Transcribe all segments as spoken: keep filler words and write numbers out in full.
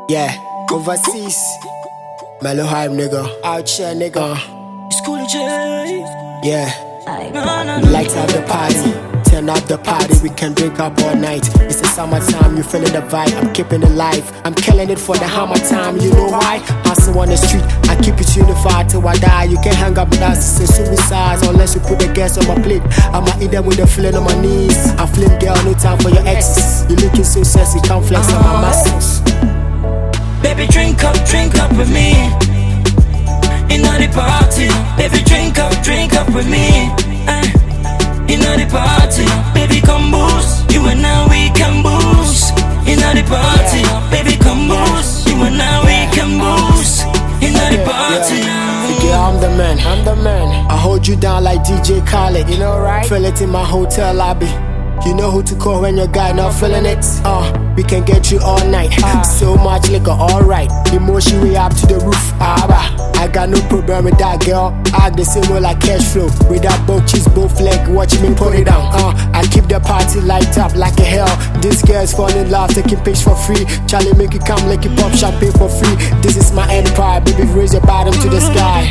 Yeah, overseas. Mellow hype nigga, out here nigga. School J. Yeah, No, no, we like to have the party. Turn up the party, we can drink up all night. It's the summertime, you feeling the vibe. I'm keeping it live, I'm killing it for the hammer time. You know why? Hustle on the street, I keep it unified till I die. You can't hang up with us, it's a suicide unless you put the gas on my plate. I'ma eat them with the feeling on my knees. I flame girl, no time for your exes. You looking so sexy, can't flex on my muscles. Baby, drink up, drink up with me. In the party, baby, drink up, drink up with me. Eh. In the party, baby, come boost. You and now we can boost. In the party, baby, come boost. You and now we can boost. In the party, yeah, I'm the man, I'm the man. I hold you down like D J Khaled, you know right? Feel it in my hotel lobby. You know who to call when your guy not feeling it. Uh, we can get you all night. Uh, so much liquor, alright. Emotion way up to the roof. Ah, bah. I got no problem with that girl. I act the same way like cash flow. With that both cheese, both leg, watch me put it down. Uh, I keep the party light up like a hell. This girl's falling in love, taking pics for free. Charlie make it come like you pop champagne for free. This is my empire, baby, raise your bottom to the sky.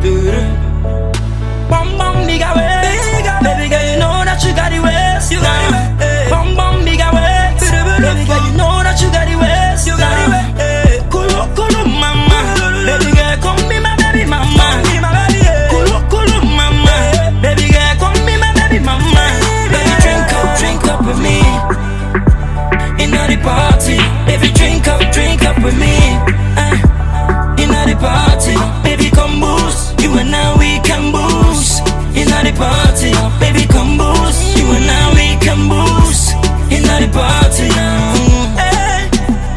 Bum bum nigga way. Baby girl, you know that you got it waist. You got it. Bum bum nigga way. Baby girl, you know that you got it waist. You got it. Kulu kulu mama. Baby girl, come be my baby mama. Kulu kulu mama. Baby girl, come be my baby mama. Baby, drink up, drink up with me. In the party, baby, drink up, drink up with me. Uh, in the party, baby, come boost. You and now we can boost. In the party, baby, come boost. You and now we can boost. In the party now. Hey.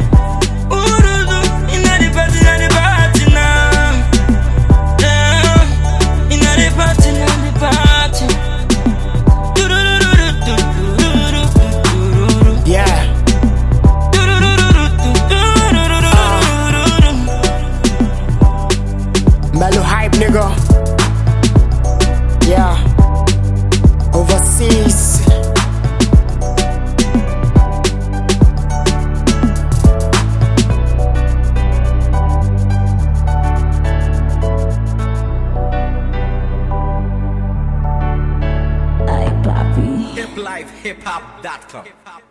Ooh, in the party, in the party now. Yeah. In the party, in the party. Yeah. Uh, Mellow hype nigga. Yeah. Overseas. hip life hip hop dot com